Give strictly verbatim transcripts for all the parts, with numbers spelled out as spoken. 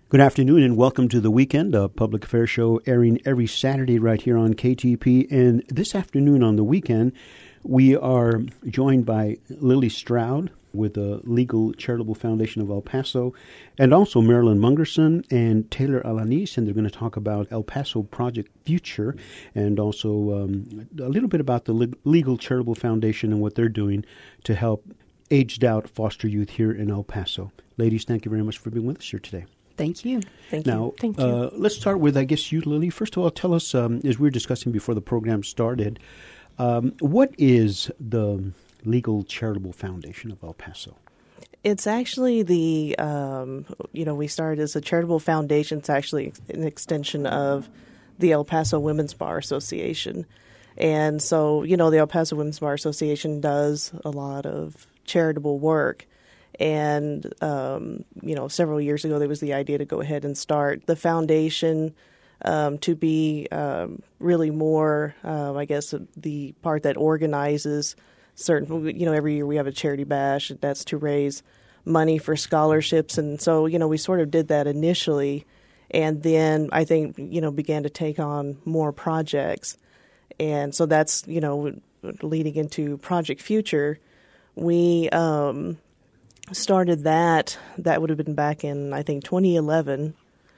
Good afternoon and welcome to The Weekend, a public affairs show airing every Saturday right here on K T P. And this afternoon on The Weekend, we are joined by Lily Stroud with the Legal Charitable Foundation of El Paso, and also Marilyn Mungerson and Taylor Alanis, and they're going to talk about El Paso Project Future and also um, a little bit about the Legal Charitable Foundation and what they're doing to help aged-out foster youth here in El Paso. Ladies, thank you very much for being with us here today. Thank you. Thank now, you. Thank you. you. Uh, let's start with, I guess, you, Lily. First of all, tell us, um, as we were discussing before the program started, um, what is the Legal Charitable Foundation of El Paso? It's actually the, um, you know, we started as a charitable foundation. It's actually an extension of the El Paso Women's Bar Association. And so, you know, the El Paso Women's Bar Association does a lot of charitable work. And, um, you know, several years ago, there was the idea to go ahead and start the foundation um, to be um, really more, uh, I guess, the part that organizes certain, you know, every year we have a charity bash, and that's to raise money for scholarships. And so, you know, we sort of did that initially. And then I think, you know, began to take on more projects. And so that's, you know, leading into Project Future. We um, started that, that would have been back in, I think, twenty eleven.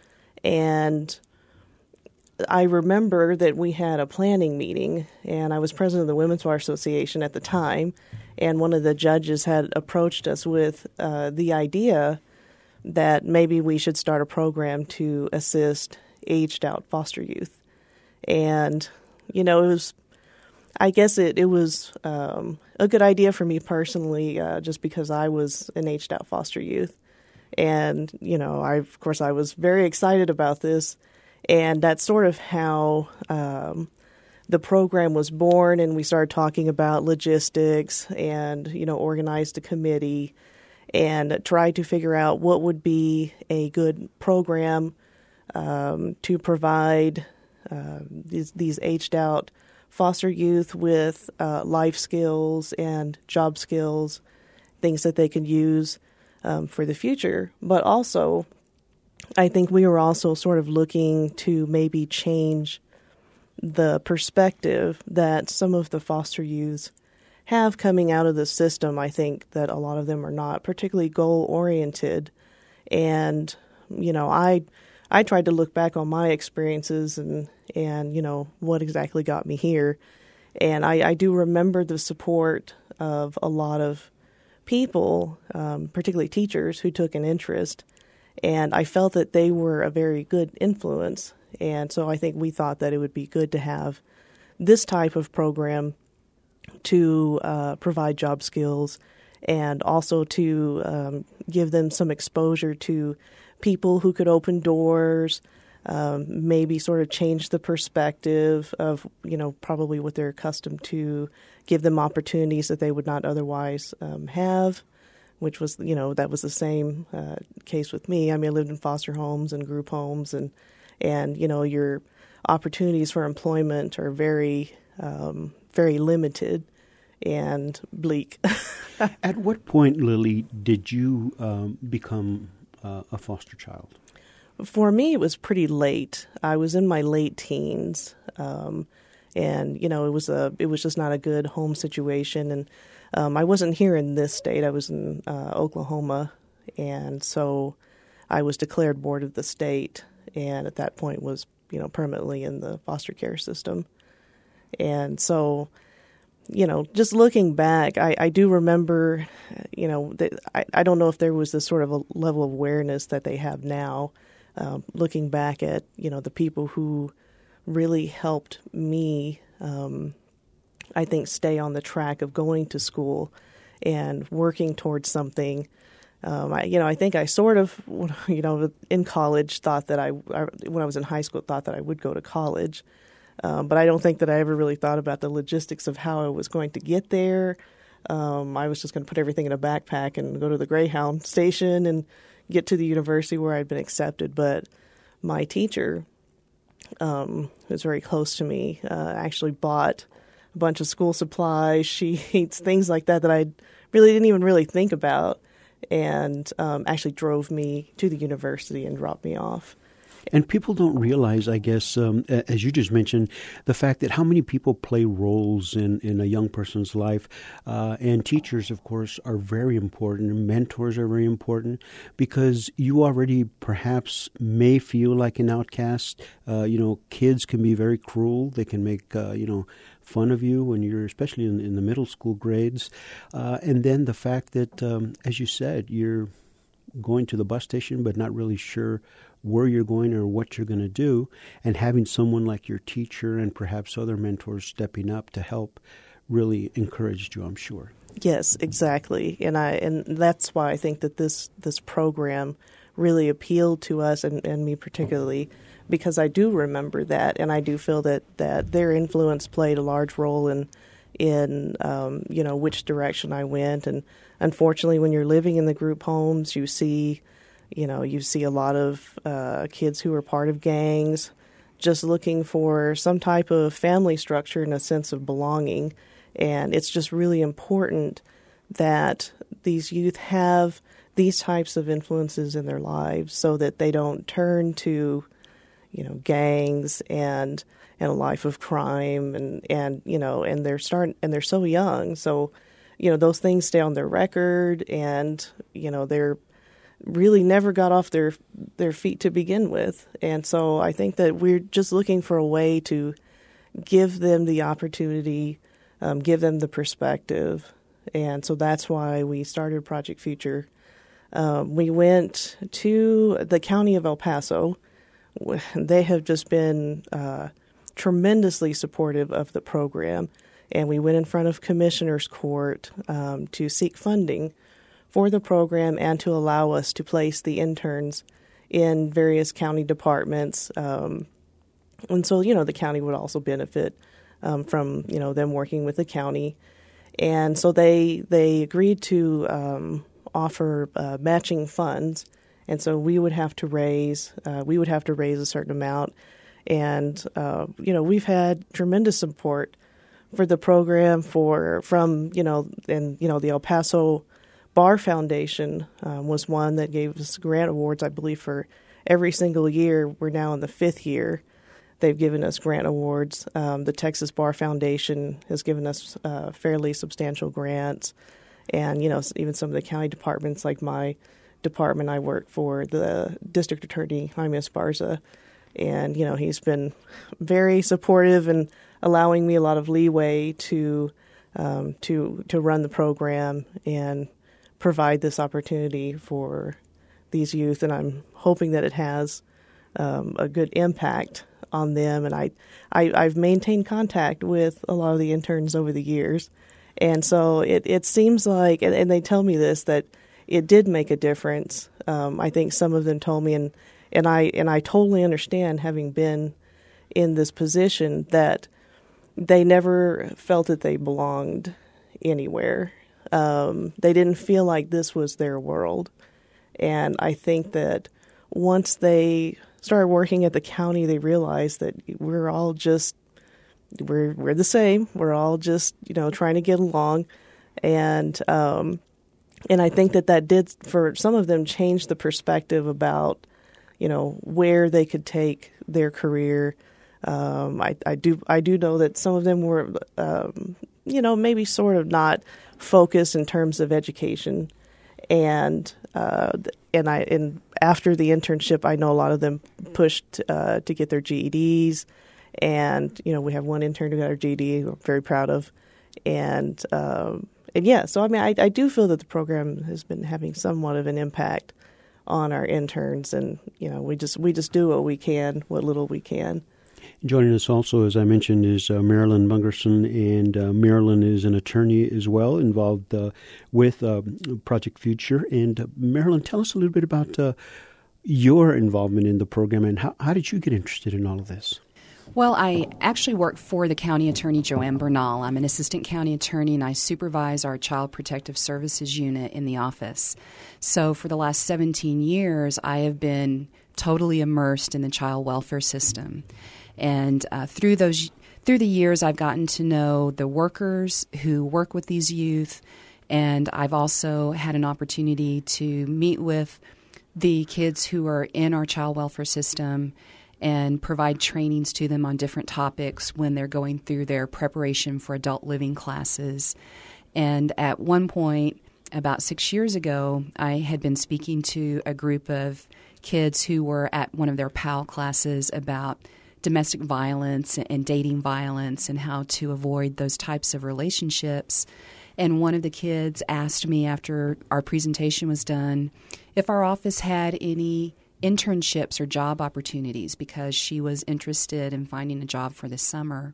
And I remember that we had a planning meeting, and I was president of the Women's Bar Association at the time, and one of the judges had approached us with uh, the idea that maybe we should start a program to assist aged-out foster youth. And, you know, it was, I guess it, it was um, a good idea for me personally, uh, just because I was an aged-out foster youth. And, you know, I, of course, I was very excited about this. And that's sort of how um, the program was born, and we started talking about logistics and, you know, organized a committee and tried to figure out what would be a good program um, to provide uh, these, these aged-out foster youth with uh, life skills and job skills, things that they could use um, for the future. But also, I think we were also sort of looking to maybe change the perspective that some of the foster youths have coming out of the system. I think that a lot of them are not particularly goal-oriented. And, you know, I I tried to look back on my experiences and, and you know, what exactly got me here. And I, I do remember the support of a lot of people, um, particularly teachers, who took an interest. And I felt that they were a very good influence. And so I think we thought that it would be good to have this type of program to uh, provide job skills and also to um, give them some exposure to people who could open doors, um, maybe sort of change the perspective of, you know, probably what they're accustomed to, give them opportunities that they would not otherwise um, have, which was, you know, that was the same uh, case with me. I mean, I lived in foster homes and group homes, and, and you know, your opportunities for employment are very, um, very limited and bleak. At what point, Lily, did you um, become uh, a foster child? For me, it was pretty late. I was in my late teens, um, and you know, it was a it was just not a good home situation. And um, I wasn't here in this state. I was in uh, Oklahoma, and so I was declared board of the state, and at that point was you know permanently in the foster care system. And so, you know, just looking back, I, I do remember, you know, that I, I don't know if there was this sort of a level of awareness that they have now, um, looking back at, you know, the people who really helped me, um, I think, stay on the track of going to school and working towards something. Um, I, you know, I think I sort of, you know, in college thought that I, I, when I was in high school, thought that I would go to college. Um, but I don't think that I ever really thought about the logistics of how I was going to get there. Um, I was just going to put everything in a backpack and go to the Greyhound station and get to the university where I'd been accepted. But my teacher, um, who's very close to me, uh, actually bought a bunch of school supplies, sheets, things like that that I really didn't even really think about. and um, actually drove me to the university and dropped me off. And people don't realize, I guess, um, as you just mentioned, the fact that how many people play roles in, in a young person's life. Uh, and teachers, of course, are very important. And mentors are very important because you already perhaps may feel like an outcast. Uh, you know, kids can be very cruel. They can make, uh, you know, fun of you when you're, especially in, in the middle school grades. Uh, and then the fact that, um, as you said, you're going to the bus station but not really sure where you're going or what you're going to do, and having someone like your teacher and perhaps other mentors stepping up to help really encouraged you, I'm sure. Yes, exactly. And I and that's why I think that this this program really appealed to us, and, and me particularly, because I do remember that, and I do feel that, that their influence played a large role in in um, you know, which direction I went. And unfortunately, when you're living in the group homes, you see You know, you see a lot of uh, kids who are part of gangs just looking for some type of family structure and a sense of belonging. And it's just really important that these youth have these types of influences in their lives so that they don't turn to, you know, gangs and and a life of crime and, and you know, and they're starting and they're so young. So, you know, those things stay on their record, and, you know, they're really never got off their their feet to begin with. And so I think that we're just looking for a way to give them the opportunity, um, give them the perspective. And so that's why we started Project Future. Um, we went to the county of El Paso. They have just been uh, tremendously supportive of the program. And we went in front of Commissioner's Court um, to seek funding for the program and to allow us to place the interns in various county departments. Um, and so, you know, the county would also benefit um, from, you know, them working with the county. And so they they agreed to um, offer uh, matching funds. And so we would have to raise, uh, we would have to raise a certain amount. And, uh, you know, we've had tremendous support for the program for from, you know, and, you know, the El Paso Bar Foundation um, was one that gave us grant awards, I believe, for every single year. We're now in the fifth year. They've given us grant awards. Um, the Texas Bar Foundation has given us uh, fairly substantial grants. And, you know, even some of the county departments, like my department I work for, the district attorney, Jaime Esparza. And, you know, he's been very supportive and allowing me a lot of leeway to um, to to run the program and provide this opportunity for these youth, and I'm hoping that it has um, a good impact on them. And I, I, I've maintained contact with a lot of the interns over the years, and so it, it seems like, and, and they tell me this, that it did make a difference. Um, I think some of them told me, and, and I and I totally understand, having been in this position, that they never felt that they belonged anywhere. Um, they didn't feel like this was their world. And I think that once they started working at the county, they realized that we're all just, we're we're the same. We're all just, you know, trying to get along. And um, and I think that that did, for some of them, change the perspective about, you know, where they could take their career. Um, I, I do I do know that some of them were, um, you know, maybe sort of not focused in terms of education, and uh, and I and after the internship, I know a lot of them pushed uh, to get their G E Ds, and you know, we have one intern who got her G E D, we're very proud of, and um, and yeah, so I mean, I, I do feel that the program has been having somewhat of an impact on our interns, and you know, we just we just do what we can, what little we can. Joining us also, as I mentioned, is uh, Marilyn Bungerson, and uh, Marilyn is an attorney as well, involved uh, with uh, Project Future. And uh, Marilyn, tell us a little bit about uh, your involvement in the program, and how, how did you get interested in all of this? Well, I actually work for the county attorney, Joanne Bernal. I'm an assistant county attorney, and I supervise our Child Protective Services unit in the office. So for the last seventeen years, I have been totally immersed in the child welfare system. And uh, through those through the years, I've gotten to know the workers who work with these youth And I've also had an opportunity to meet with the kids who are in our child welfare system and provide trainings to them on different topics when they're going through their preparation for adult living classes. And at one point, about six years ago, I had been speaking to a group of kids who were at one of their P A L classes about domestic violence and dating violence and how to avoid those types of relationships. And one of the kids asked me after our presentation was done if our office had any internships or job opportunities because she was interested in finding a job for the summer.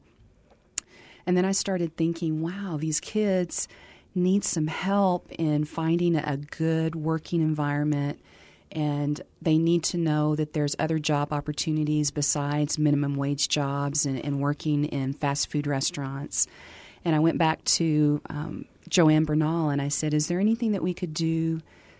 And then I started thinking, wow, these kids need some help in finding a good working environment, and they need to know that there's other job opportunities besides minimum wage jobs and, and working in fast food restaurants. And I went back to um, Joanne Bernal and I said, is there anything that we could do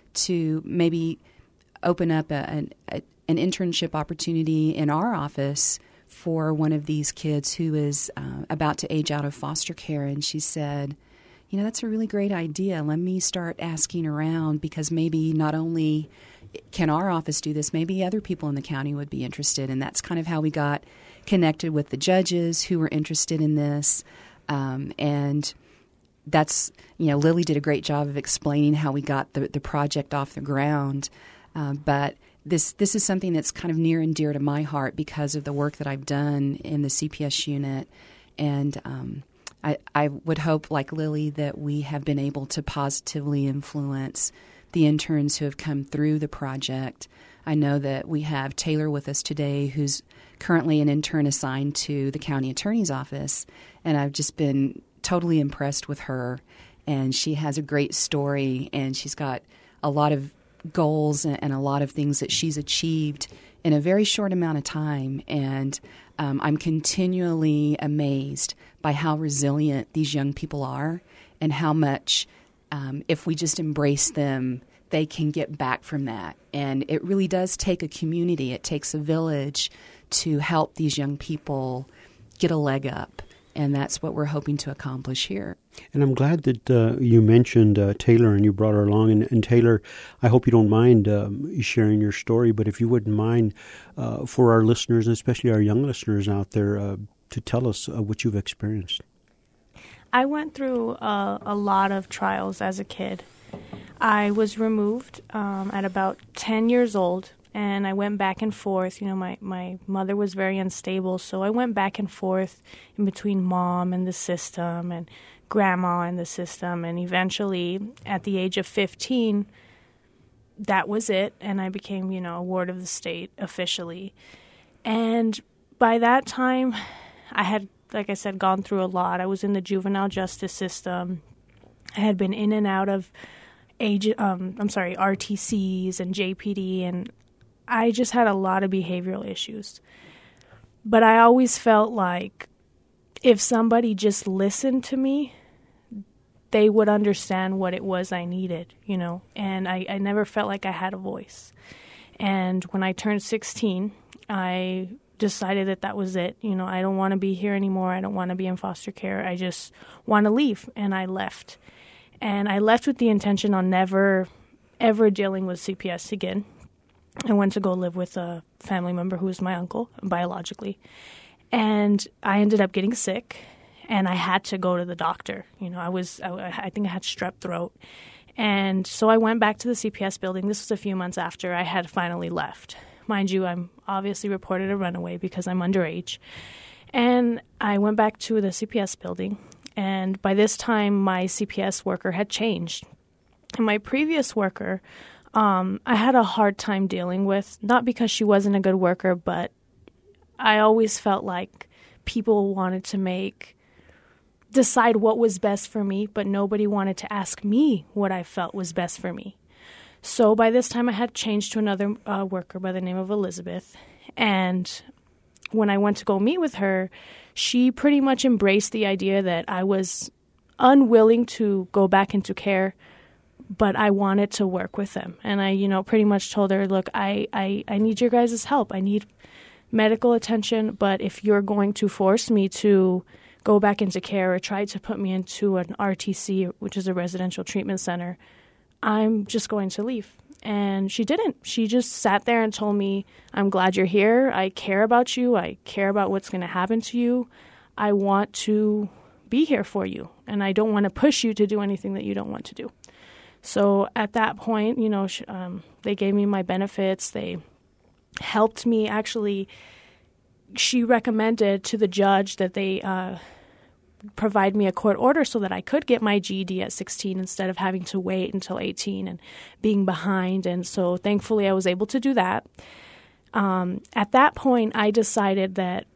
to maybe open up a, a, an internship opportunity in our office for one of these kids who is uh, about to age out of foster care? And she said, you know, that's a really great idea. Let me start asking around because maybe not only can our office do this, maybe other people in the county would be interested. And that's kind of how we got connected with the judges who were interested in this. Um, and that's, you know, Lily did a great job of explaining how we got the, the project off the ground. Uh, but this this is something that's kind of near and dear to my heart because of the work that I've done in the C P S unit. And um I, I would hope, like Lily, that we have been able to positively influence the interns who have come through the project. I know that we have Taylor with us today, who's currently an intern assigned to the county attorney's office, and I've just been totally impressed with her. And she has a great story, and she's got a lot of goals and, and a lot of things that she's achieved in a very short amount of time. And um, I'm continually amazed by how resilient these young people are and how much, um, if we just embrace them, they can get back from that. And it really does take a community. It takes a village to help these young people get a leg up. And that's what we're hoping to accomplish here. And I'm glad that uh, you mentioned uh, Taylor and you brought her along. And, and Taylor, I hope you don't mind um, sharing your story, but if you wouldn't mind uh, for our listeners, and especially our young listeners out there, uh, to tell us uh, what you've experienced. I went through uh, a lot of trials as a kid. I was removed um, at about ten years old. And I went back and forth. You know, my, my mother was very unstable, so I went back and forth in between mom and the system and grandma and the system. And eventually, at the age of fifteen, that was it. And I became, you know, a ward of the state officially. And by that time, I had, like I said, gone through a lot. I was in the juvenile justice system. I had been in and out of age, um, I'm sorry, R T Cs and J P D, and I just had a lot of behavioral issues. But I always felt like if somebody just listened to me, they would understand what it was I needed, you know. And I, I never felt like I had a voice. And when I turned sixteen, I decided that that was it. You know, I don't want to be here anymore. I don't want to be in foster care. I just want to leave. And I left. And I left with the intention on never, ever dealing with C P S again. I went to go live with a family member who was my uncle, biologically. And I ended up getting sick, and I had to go to the doctor. You know, I was, I, I think I had strep throat. And so I went back to the C P S building. This was a few months after I had finally left. Mind you, I'm obviously reported a runaway because I'm underage. And I went back to the C P S building, and by this time, my C P S worker had changed. And my previous worker, Um, I had a hard time dealing with, not because she wasn't a good worker, but I always felt like people wanted to make, decide what was best for me, but nobody wanted to ask me what I felt was best for me. So by this time I had changed to another uh, worker by the name of Elizabeth. And when I went to go meet with her, she pretty much embraced the idea that I was unwilling to go back into care, but I wanted to work with them. And I, you know, pretty much told her, look, I, I, I need your guys' help. I need medical attention, but if you're going to force me to go back into care or tried to put me into an R T C, which is a residential treatment center, I'm just going to leave. And she didn't. She just sat there and told me, I'm glad you're here. I care about you. I care about what's going to happen to you. I want to be here for you. And I don't want to push you to do anything that you don't want to do. So at that point, you know, sh- um, they gave me my benefits. They helped me. Actually, she recommended to the judge that they uh, provide me a court order so that I could get my G E D at sixteen instead of having to wait until eighteen and being behind. And so thankfully I was able to do that. Um, at that point, I decided that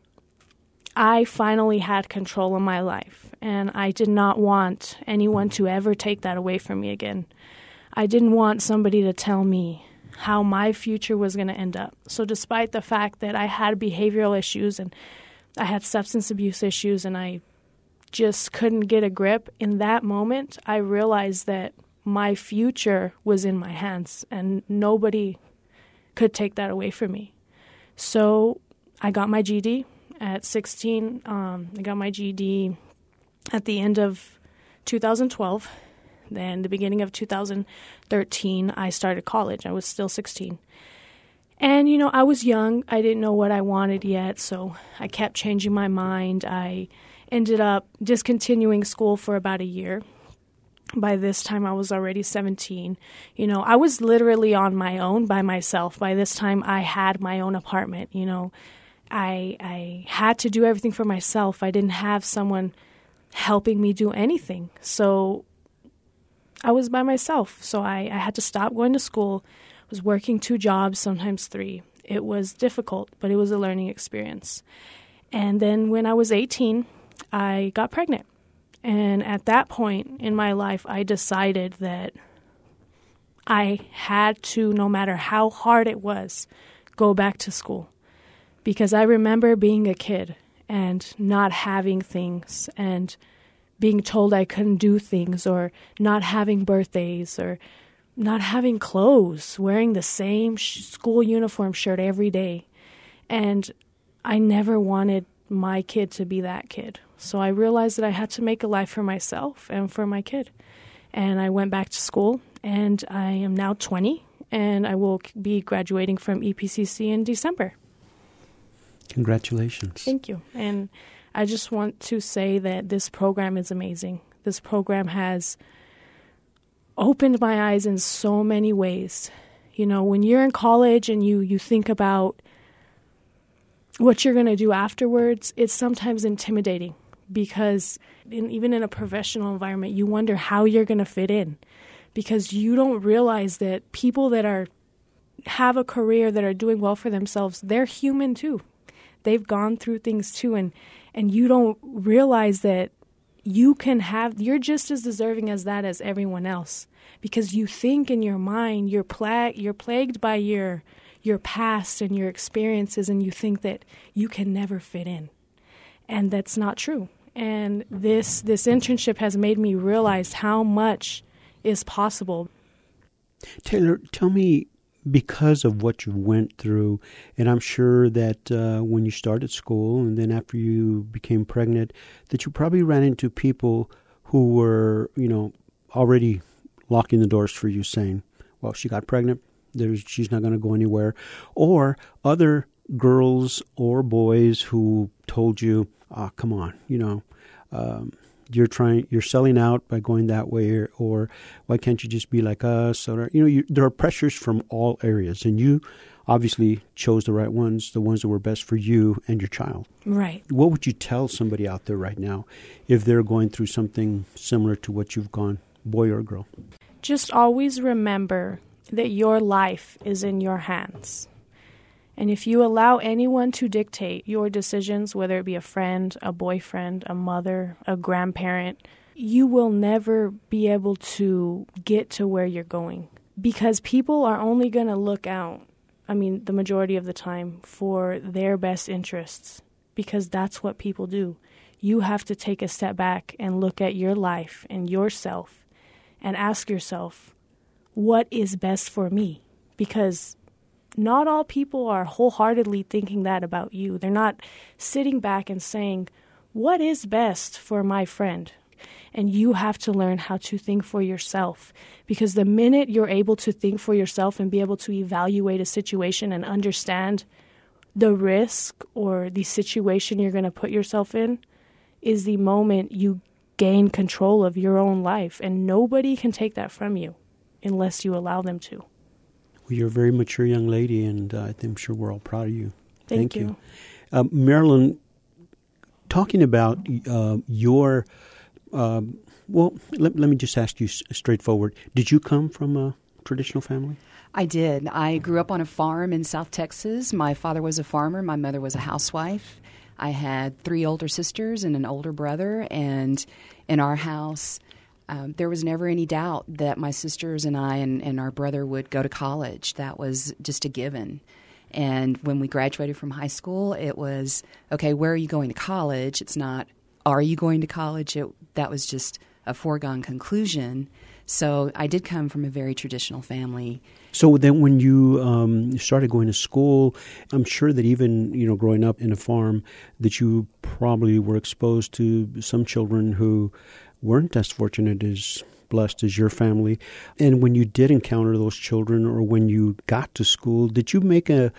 I finally had control of my life, and I did not want anyone to ever take that away from me again. I didn't want somebody to tell me how my future was going to end up. So despite the fact that I had behavioral issues and I had substance abuse issues and I just couldn't get a grip, in that moment, I realized that my future was in my hands and nobody could take that away from me. So I got my G E D at sixteen. Um, I got my G E D at the end of two thousand twelve. Then the beginning of two thousand thirteen, I started college. I was still sixteen. And, you know, I was young. I didn't know what I wanted yet, so I kept changing my mind. I ended up discontinuing school for about a year. By this time, I was already seventeen. You know, I was literally on my own by myself. By this time, I had my own apartment. You know, I I had to do everything for myself. I didn't have someone helping me do anything. So I was by myself. So I, I had to stop going to school. I was working two jobs, sometimes three. It was difficult, but it was a learning experience. And then when I was eighteen, I got pregnant. And at that point in my life, I decided that I had to, no matter how hard it was, go back to school. Because I remember being a kid and not having things and being told I couldn't do things, or not having birthdays, or not having clothes, wearing the same sh- school uniform shirt every day. And I never wanted my kid to be that kid. So I realized that I had to make a life for myself and for my kid. And I went back to school, and I am now twenty, and I will be graduating from E P C C in December. Congratulations. Thank you. And I just want to say that this program is amazing. This program has opened my eyes in so many ways. You know, when you're in college and you, you think about what you're going to do afterwards, it's sometimes intimidating because in, even in a professional environment, you wonder how you're going to fit in because you don't realize that people that are have a career, that are doing well for themselves, they're human too. They've gone through things too, and and you don't realize that you can have, you're just as deserving as that as everyone else, because you think in your mind, you're pla- you're plagued by your your past and your experiences, and you think that you can never fit in, and that's not true. And this this internship has made me realize how much is possible. Taylor, tell me, because of what you went through, and I'm sure that uh, when you started school and then after you became pregnant, that you probably ran into people who were, you know, already locking the doors for you, saying, well, she got pregnant, there's, she's not going to go anywhere. Or other girls or boys who told you, ah, oh, come on, you know, um, you're trying, you're selling out by going that way, or, or why can't you just be like us? Or, you know, you, there are pressures from all areas, and you obviously chose the right ones, the ones that were best for you and your child. Right. What would you tell somebody out there right now if they're going through something similar to what you've gone, boy or girl? Just always remember that your life is in your hands. And if you allow anyone to dictate your decisions, whether it be a friend, a boyfriend, a mother, a grandparent, you will never be able to get to where you're going. Because people are only going to look out, I mean, the majority of the time, for their best interests. Because that's what people do. You have to take a step back and look at your life and yourself and ask yourself, what is best for me? Because not all people are wholeheartedly thinking that about you. They're not sitting back and saying, what is best for my friend? And you have to learn how to think for yourself, because the minute you're able to think for yourself and be able to evaluate a situation and understand the risk or the situation you're going to put yourself in, is the moment you gain control of your own life. And nobody can take that from you unless you allow them to. Well, you're a very mature young lady, and uh, I'm sure we're all proud of you. Thank, Thank you. you. Uh, Marilyn, talking about uh, your... Um, well, let, let me just ask you s- straightforward. Did you come from a traditional family? I did. I grew up on a farm in South Texas. My father was a farmer. My mother was a housewife. I had three older sisters and an older brother. And in our house, um, there was never any doubt that my sisters and I and, and our brother would go to college. That was just a given. And when we graduated from high school, it was, okay, where are you going to college? It's not, are you going to college? It, that was just a foregone conclusion. So I did come from a very traditional family. So then when you um, started going to school, I'm sure that even, you know, growing up in a farm, that you probably were exposed to some children who weren't as fortunate as blessed as your family. And when you did encounter those children, or when you got to school, did you make a,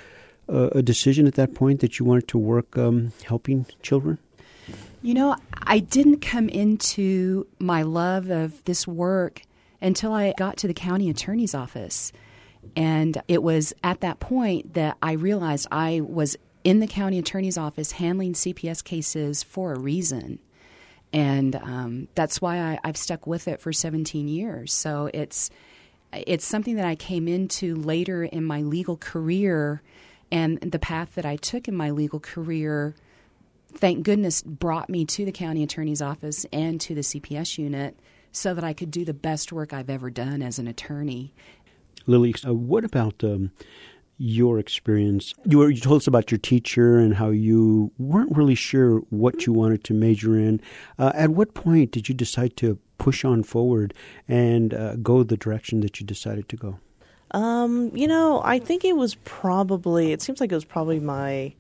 a decision at that point that you wanted to work um, helping children? You know, I didn't come into my love of this work until I got to the county attorney's office. And it was at that point that I realized I was in the county attorney's office handling C P S cases for a reason. And um, that's why I, I've stuck with it for seventeen years. So it's it's something that I came into later in my legal career, and the path that I took in my legal career, thank goodness, brought me to the county attorney's office and to the C P S unit so that I could do the best work I've ever done as an attorney. Lily, uh, what about um, your experience? You, were, you told us about your teacher and how you weren't really sure what you wanted to major in. Uh, at what point did you decide to push on forward and uh, go the direction that you decided to go? Um, you know, I think it was probably, it seems like it was probably my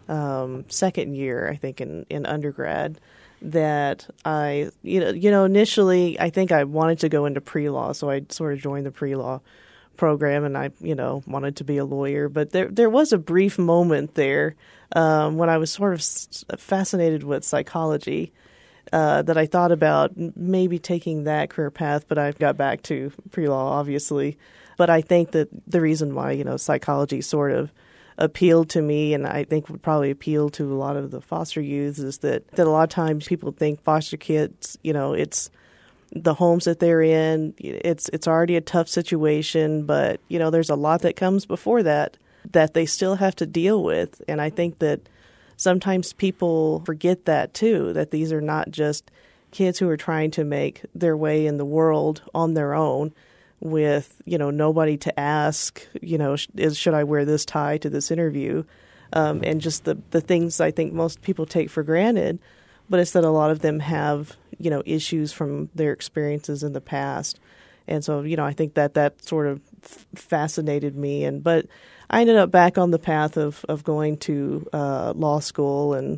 um, second year, I think, in, in undergrad, that I, you know, you know, initially I think I wanted to go into pre-law, so I sort of joined the pre-law program, and I, you know, wanted to be a lawyer. But there there was a brief moment there um, when I was sort of s- fascinated with psychology uh, that I thought about maybe taking that career path, but I got back to pre-law, obviously. But I think that the reason why, you know, psychology sort of appealed to me, and I think would probably appeal to a lot of the foster youths, is that, that a lot of times people think foster kids, you know, it's the homes that they're in, it's it's already a tough situation, but, you know, there's a lot that comes before that that they still have to deal with. And I think that sometimes people forget that, too, that these are not just kids who are trying to make their way in the world on their own with, you know, nobody to ask, you know, is, should I wear this tie to this interview? Um, and just the, the things I think most people take for granted. But it's that a lot of them have, you know, issues from their experiences in the past. And so, you know, I think that that sort of f- fascinated me. And but I ended up back on the path of, of going to uh, law school. And,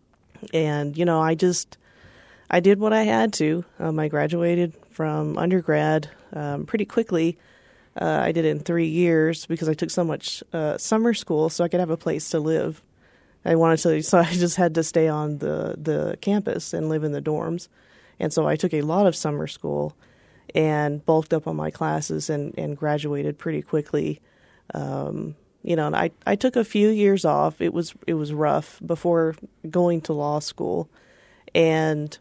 and, you know, I just, I did what I had to. Um, I graduated from undergrad um, pretty quickly. Uh, I did it in three years because I took so much uh, summer school so I could have a place to live. I wanted to, so I just had to stay on the, the campus and live in the dorms. And so I took a lot of summer school and bulked up on my classes and, and graduated pretty quickly. Um, you know, and I, I took a few years off. It was it was rough before going to law school. And,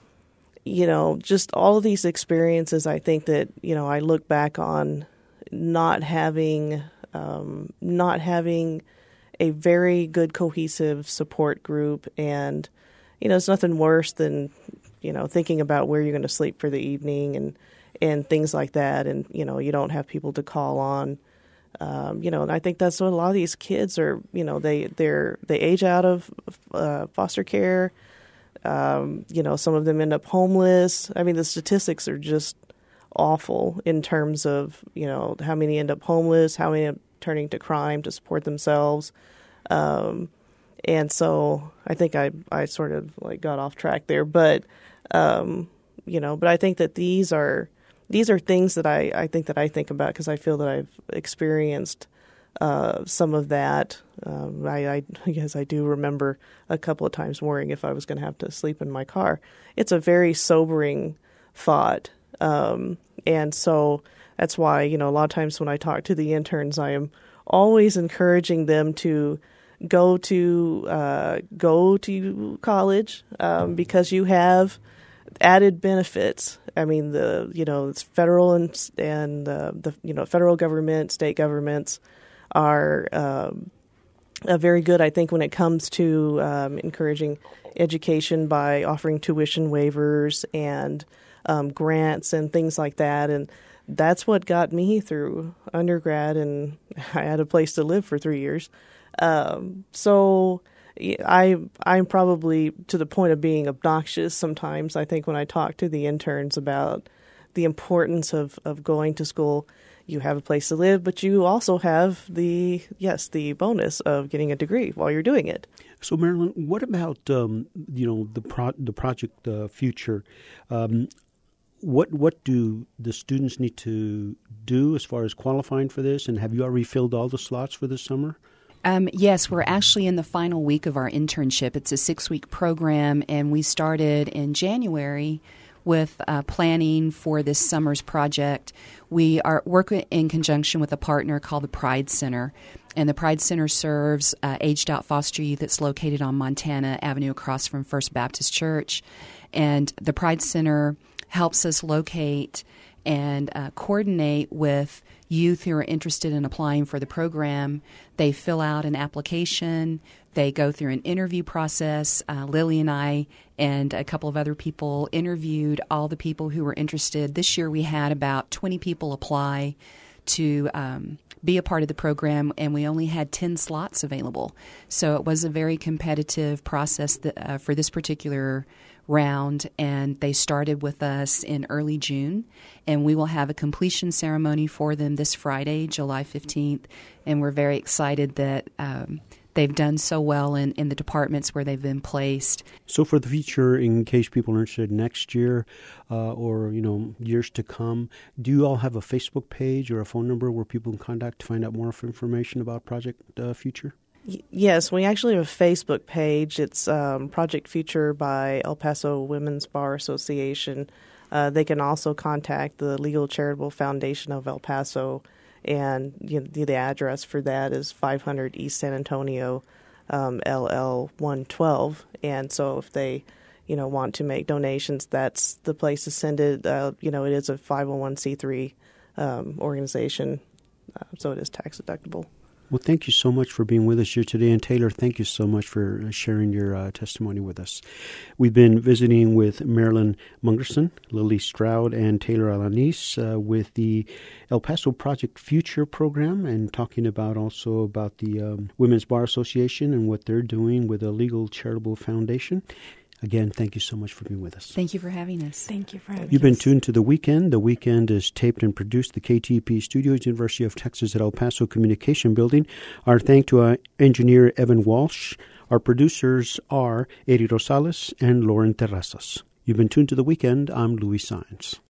you know, just all of these experiences, I think that, you know, I look back on not having um, not having a very good cohesive support group. And, you know, it's nothing worse than, you know, thinking about where you're going to sleep for the evening and, and things like that. And, you know, you don't have people to call on, um, you know, and I think that's what a lot of these kids are, you know, they, they're, they age out of uh, foster care. Um, you know, some of them end up homeless. I mean, the statistics are just awful in terms of, you know, how many end up homeless, how many end up turning to crime to support themselves. Um, And so I think I I sort of like got off track there, but um, you know, but I think that these are these are things that I, I think that I think about because I feel that I've experienced uh, some of that. Um, I, I, I guess I do remember a couple of times worrying if I was going to have to sleep in my car. It's a very sobering thought, um, and so that's why, you know, a lot of times when I talk to the interns, I am always encouraging them to go to uh, go to college um, because you have added benefits. I mean, the you know it's federal and and uh, the you know federal government, state governments are um, uh, very good. I think when it comes to um, encouraging education by offering tuition waivers and um, grants and things like that, and that's what got me through undergrad, and I had a place to live for three years. Um, so I, I'm probably to the point of being obnoxious sometimes, I think, when I talk to the interns about the importance of, of going to school. You have a place to live, but you also have the, yes, the bonus of getting a degree while you're doing it. So, Marilyn, what about, um, you know, the pro- the project uh, future? Um, What what do the students need to do as far as qualifying for this? And have you already filled all the slots for this summer? Um, yes, we're actually in the final week of our internship. It's a six-week program, and we started in January with uh, planning for this summer's project. We are working in conjunction with a partner called the Pride Center, and the Pride Center serves uh, aged-out foster youth. It's located on Montana Avenue across from First Baptist Church, and the Pride Center helps us locate and uh, coordinate with youth who are interested in applying for the program. They fill out an application. They go through an interview process. Uh, Lily and I and a couple of other people interviewed all the people who were interested. This year we had about twenty people apply to um, be a part of the program, and we only had ten slots available. So it was a very competitive process that, uh, for this particular round, and they started with us in early June, and we will have a completion ceremony for them this Friday, July fifteenth, and we're very excited that um, they've done so well in, in the departments where they've been placed. So for the future, in case people are interested next year uh, or, you know, years to come, do you all have a Facebook page or a phone number where people can contact to find out more information about Project uh, Future? Yes, we actually have a Facebook page. It's um, Project Future by El Paso Women's Bar Association. Uh, they can also contact the Legal Charitable Foundation of El Paso, and you know, the address for that is five hundred East San Antonio, um, L L one twelve. And so if they, you know, want to make donations, that's the place to send it. Uh, you know, it is a five oh one c three um, organization, uh, so it is tax deductible. Well, thank you so much for being with us here today. And Taylor, thank you so much for sharing your uh, testimony with us. We've been visiting with Marilyn Mungerson, Lily Stroud, and Taylor Alanis uh, with the El Paso Project Future program, and talking about also about the um, Women's Bar Association and what they're doing with a Legal Charitable Foundation. Again, thank you so much for being with us. Thank you for having us. Thank you for having us. You've been tuned to The Weekend. The Weekend is taped and produced at the K T P Studios, University of Texas at El Paso Communication Building. Our thanks to our engineer, Evan Walsh. Our producers are Eri Rosales and Lauren Terrazas. You've been tuned to The Weekend. I'm Louis Saenz.